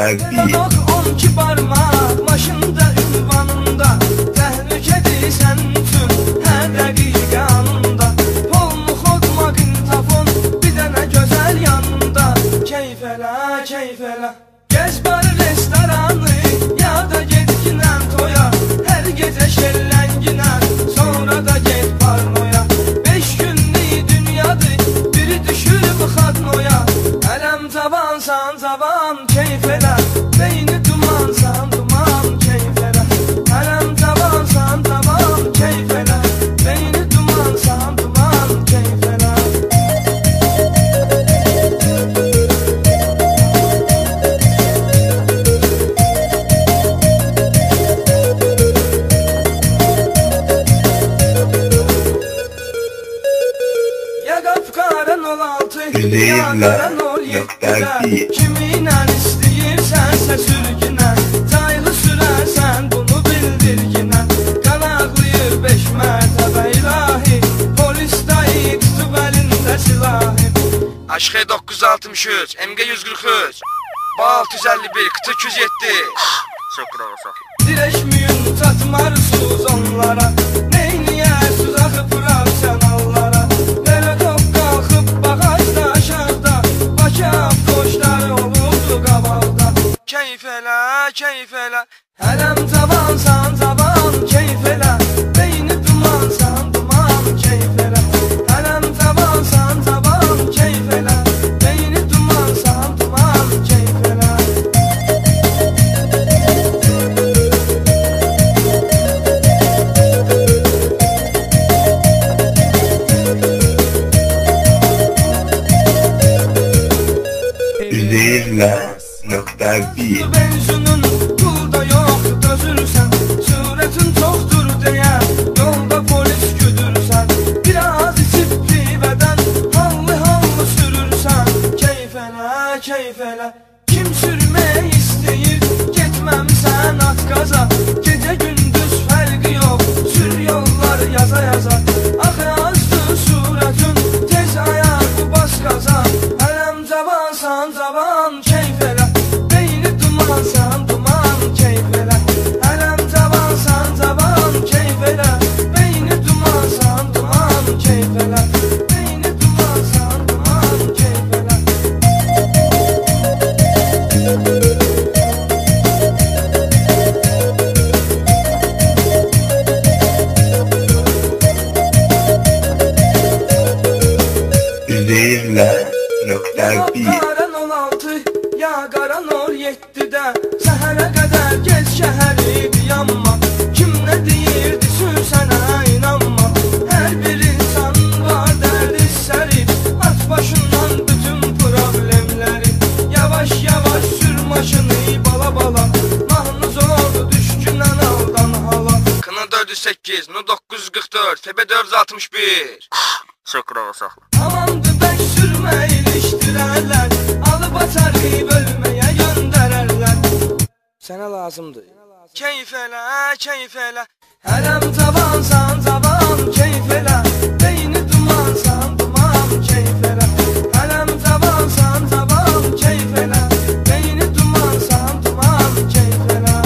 Bak 12 parmak başında ünvanında, təhlükədir sənin üçün hər dəqiqə anında. Polnu xod maqnitofon bir dənə gözəl yanında. Keyf elə, keyf elə, gəz barı restoranı, ya da get ginən toya, hər gecə şellənginən, sonra da get parnoya. 5 günlük dünyadır, biri düşüb xadnoya. Ələm cavansan cavan, keyf elə, beyni dumansan duman, keyf elə. Ələm cavansan cavan, keyf elə, beyni dumansan duman, keyf elə. Ya qapqaran 16, ya qaran 17-də, kiminlə istəyirsənsə sürgünə, caylı sürərsən bunu bildirginə. Qanaqlayır 5 mərtəbə ilahi, polis dayı tutub əlində silahi. Aşk 963, MG 143, Bal 651, Kıtı 207. Çok bravo. Dirəşməyin çatmarsız onlara, neyniyəsiz axıb profesionallara. Nerə top qalxıb bağajda aşağıda, Bakı avtoşları olurdu qabaqda. Keyf elə, keyf elə, Ələm cavansan cavan, keyf elə, beyni dumansan duman, keyf elə. Ələm cavansan cavan, keyf elə, beyni dumansan duman, keyf elə. Üzeyirler.1 Benzinin pulda yox, dözürsən, sürətin çoxdur deyə, yolda polis güdürsən. Biraz içib pivədən, hallı sürürsən. Keyf elə, keyf elə, kim sürmək istəyir, getməmsən at qaza. Gecə gündüz fərqi yox, sür yollar yaza yaza. Axı azdır surətin, tez ayağı bas qaza. Ələm cavansan cavan, keyf elə, beyni dumansan duman, keyf elə. Ələm cavansan cavan, keyf elə, beyni dumansan duman, keyf elə. Beyni dumansan duman, keyf elə. Üzeyirler.1 Qaran 16, ya qaran 17-də, səhərə qədər gez şəhəri dayanma. Kim nə deyirdi sənə inanma. Hər bir insan var dərdi səri, at başından bütün problemləri. Yavaş yavaş sür maşını bala bala, mahnı zor düşkünən aldan hala. Kına 408, Nu 944, FB 461. Çok bravo. Amandı bək sürmə ilişdirərlər, alıb açarı bölməyə göndərərlər. Sənə lazımdır. Keyf elə, keyf elə, Ələm cavansan cavan, keyf elə, beyni dumansan duman, keyf elə. Ələm cavansan cavan, keyf elə, beyni dumansan duman, keyf elə.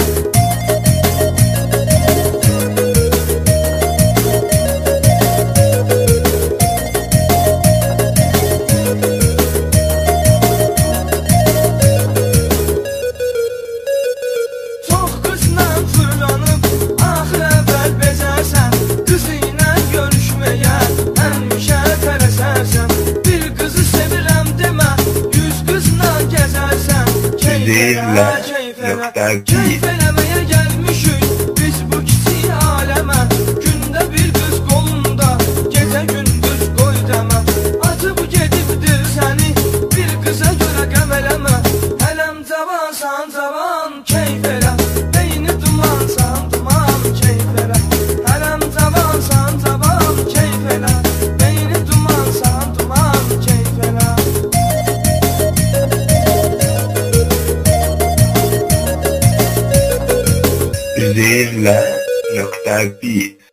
Çox qızla fırlanıb, axı əvvəl bezərsən. Qız ilə görüşməyə həmişə tələsərsən. Bir qızı sevirəm demə, 100 qızla gəzərsən. Keyf elə, keyf elə, keyf eləməyə gəlmişik biz bu kiçik aləmə. Gündə bir qız qolunda, gecə gündüz qoy dəmə. Acı bu gedibdir səni, bir qıza görə qəm eləmə. Ələm cavansan cavan, keyf elə, beyni dumansan duman, keyf elə. Ələm cavansan cavan, keyf elə, beyni dumansan duman, keyf elə. Üzeyirler.1